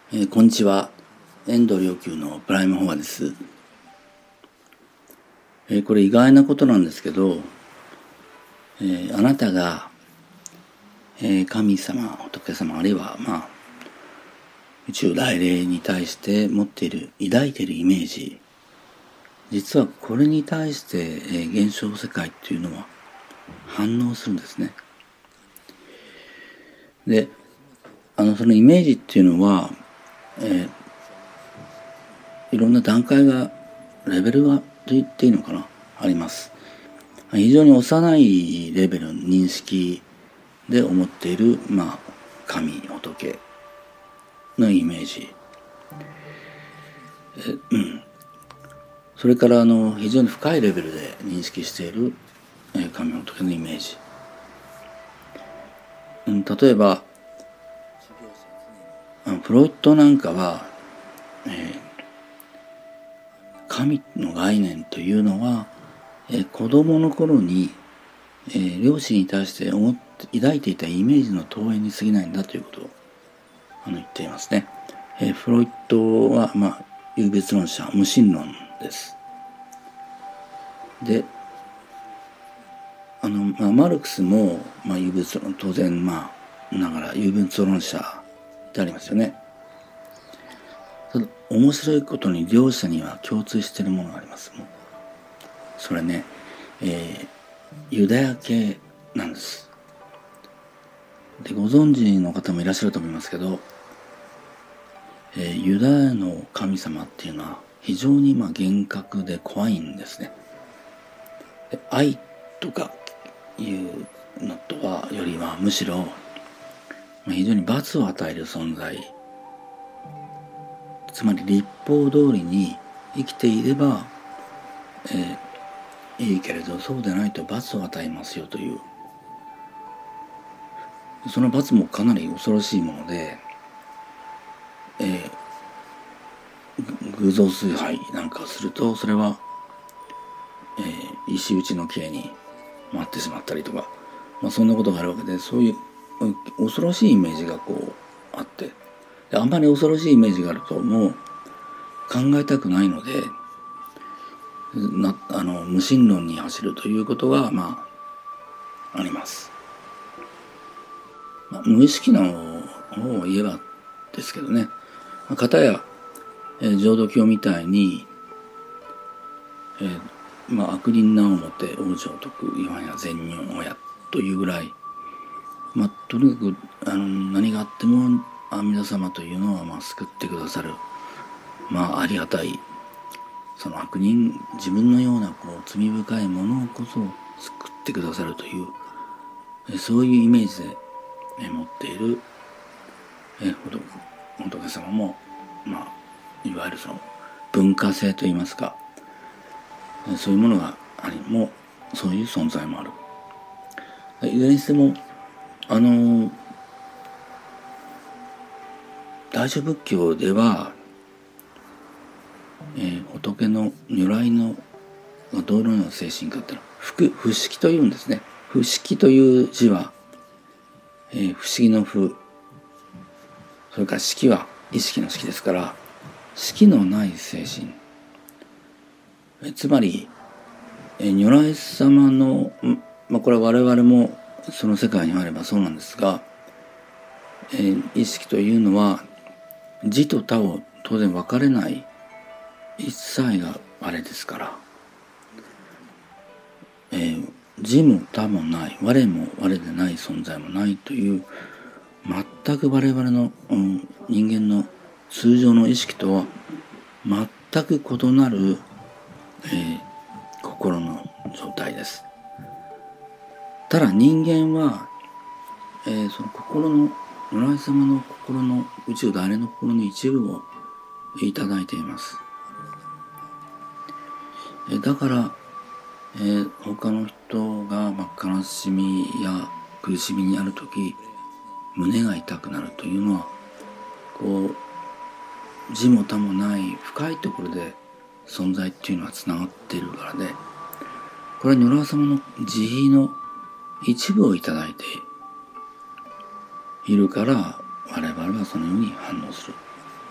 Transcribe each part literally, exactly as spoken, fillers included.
えー、こんにちは。遠藤良久のプライムフォアです。えー、これ意外なことなんですけど、えー、あなたが、えー、神様、仏様、あるいは、まあ、宇宙大霊に対して持っている、抱いているイメージ、実はこれに対して、えー、現象世界っていうのは反応するんですね。で、あの、そのイメージっていうのは、えー、いろんな段階が、レベルが、と言っていいのかな、あります。非常に幼いレベルの認識で思っている、まあ、神、仏のイメージ。え、うん。それからあの非常に深いレベルで認識している神、仏のイメージ。うん、例えば、プロイトなんかは、えー、神の概念というのは、えー、子供の頃に、えー、両親に対して思って抱いていたイメージの投影に過ぎないんだということをあの言っていますね。えー、フロイトは、まあ、有別論者、無神論です。で、あの、まあ、マルクスも、まあ、有別論、当然、まあ、ながら有別論者でありますよね。ただ、面白いことに両者には共通しているものがあります。もうそれね、えー、ユダヤ系なんです。で、ご存知の方もいらっしゃると思いますけど、えー、ユダヤの神様っていうのは非常にまあ厳格で怖いんですね。で、愛とかいうのとはよりはむしろ非常に罰を与える存在、つまり律法通りに生きていれば、えー、いいけれどそうでないと罰を与えますよという、その罰もかなり恐ろしいもので、えー、偶像崇拝なんかをするとそれは、えー、石打ちの刑に回ってしまったりとか、まあ、そんなことがあるわけで、そういう恐ろしいイメージがこうあって、であんまり恐ろしいイメージがあるともう考えたくないのでなあの無神論に走るということがまああります。まあ、無意識の方を言えばですけどね、まあ、片や、えー、浄土教みたいに、えーまあ、悪人なをもて往生徳いわや善人親というぐらい、まあ、とにかくあの何があっても阿弥陀様というのはまあ救ってくださる、まあありがたい、その悪人自分のようなこう罪深いものをこそ救ってくださるという、そういうイメージで持っている仏様も、まあいわゆるその文化性といいますか、そういうものがありもそういう存在もある。いずれにしてもあの大乗仏教では、えー、仏の如来のどのような精神かっていうのは不不思議というんですね。不思議という字は、えー、不思議の不、それから識は意識の識ですから、識のない精神、えつまり、えー、如来様の、まあ、これは我々もその世界にあればそうなんですが、えー、意識というのは自と他を当然分かれない一切があれですから、えー、自も他もない我も我でない存在もないという全く我々の、うん、人間の通常の意識とは全く異なる、えー、心の状態です。ただ人間は、えー、その心の如来様の心の宇宙大霊の心の一部をいただいています。えー、だから、えー、他の人が、まあ、悲しみや苦しみにあるとき胸が痛くなるというのはこう自も他もない深いところで存在っていうのはつながっているからで、これは如来様の慈悲の一部をいただいているから我々はそのように反応する。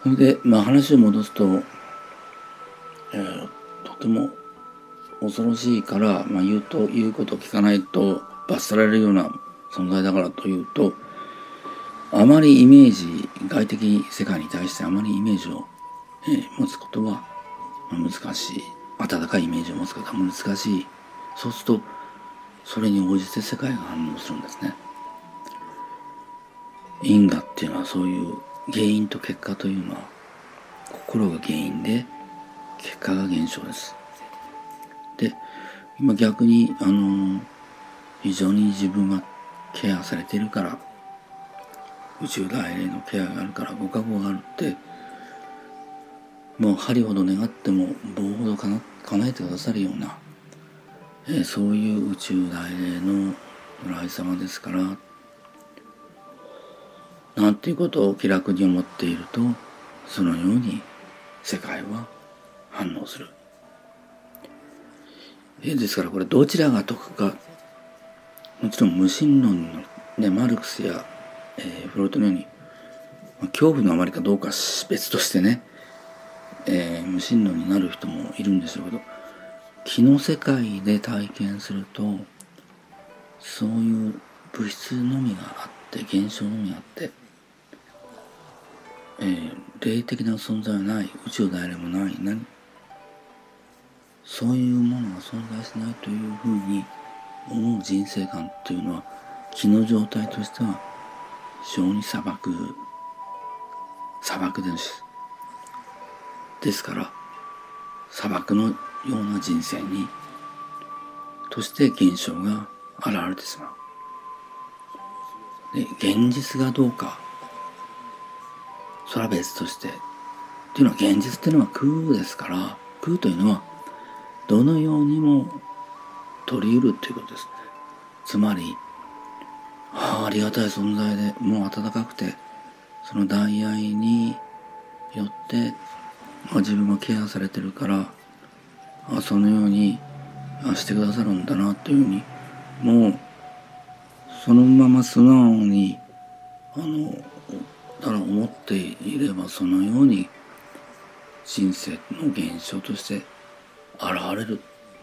それで、まあ、話を戻すと、えー、とても恐ろしいから、まあ、言うと言うことを聞かないと罰せられるような存在だからというと、あまりイメージ、外的世界に対してあまりイメージを、えー、持つことは難しい。温かいイメージを持つことは難しい。そうするとそれに応じて世界が反応するんですね。因果っていうのはそういう原因と結果というのは心が原因で結果が現象です。で、今逆にあの非常に自分がケアされているから、宇宙大霊のケアがあるから、ご加護があるって、もう針ほど願っても棒ほどかな叶えてくださるような、えー、そういう宇宙大霊の如来様ですから、なんていうことを気楽に思っていると、そのように世界は反応する。えー、ですからこれどちらが得か、もちろん無神論の、ね、マルクスや、えー、フロイトのように、まあ、恐怖のあまりかどうか別としてね、えー、無神論になる人もいるんでしょうけど、気の世界で体験すると、そういう物質のみがあって現象のみがあって、えー、霊的な存在はない、宇宙大霊もない、何そういうものが存在しないというふうに思う人生観というのは、気の状態としては非常に砂漠砂漠です。ですから砂漠のような人生にとして現象が現れてしまう。で、現実がどうか、それは別として、っていうのは現実っていうのは空ですから、空というのはどのようにも取り得るということです。つまり、ああ、ありがたい存在で、もう温かくて、その代愛によって、まあ、自分がケアされてるから、あそのようにあしてくださるんだなというふうに、もうそのまま素直にあのだから思っていれば、そのように人生の現象として現れる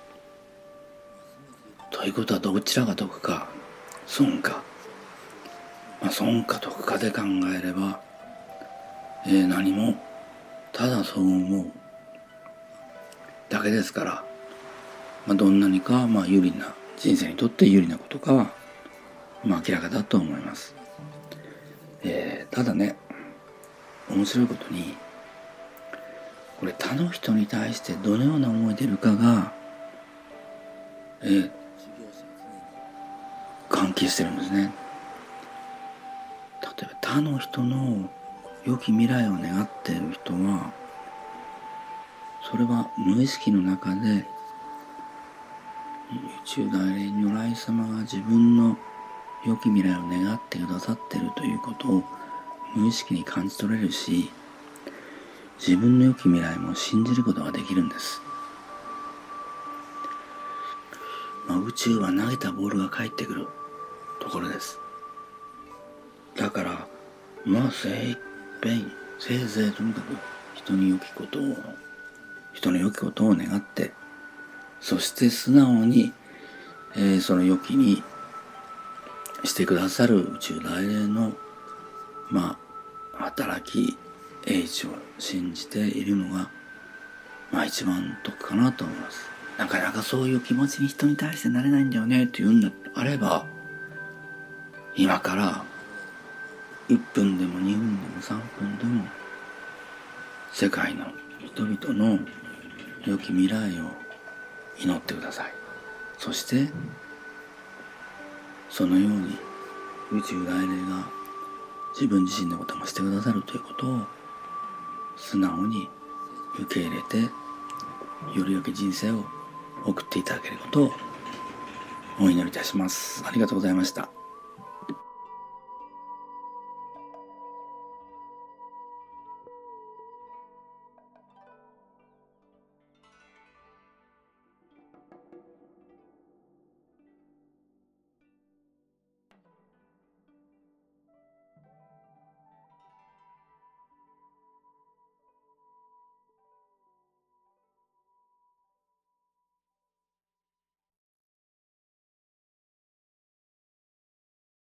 ということは、どちらが得か損か、まあ、損か得かで考えれば、えー、何もただそう思うだけですから、まあ、どんなにかまあ有利な、人生にとって有利なことかはまあ明らかだと思います。えー、ただね、面白いことに、これ他の人に対してどのような思いでいるかが、えー、関係してるんですね。例えば他の人の良き未来を願っている人は、それは無意識の中で宇宙大霊如来様が自分の良き未来を願ってくださっているということを無意識に感じ取れるし、自分の良き未来も信じることができるんです。まあ、宇宙は投げたボールが返ってくるところです。だからまあ精一杯、せいぜいとにかく人に良きことを人の良きことを願って、そして素直に、えー、その良きにしてくださる宇宙大霊のまあ働き英知を信じているのがまあ一番得かなと思います。なかなかそういう気持ちに人に対してなれないんだよねっていうんであれば、今からいっぷんでもにふんでもさんぷんでも世界の人々の良き未来を祈ってください。そしてそのように宇宙大霊が自分自身のこともしてくださるということを素直に受け入れて、より良き人生を送っていただけることをお祈りいたします。ありがとうございました。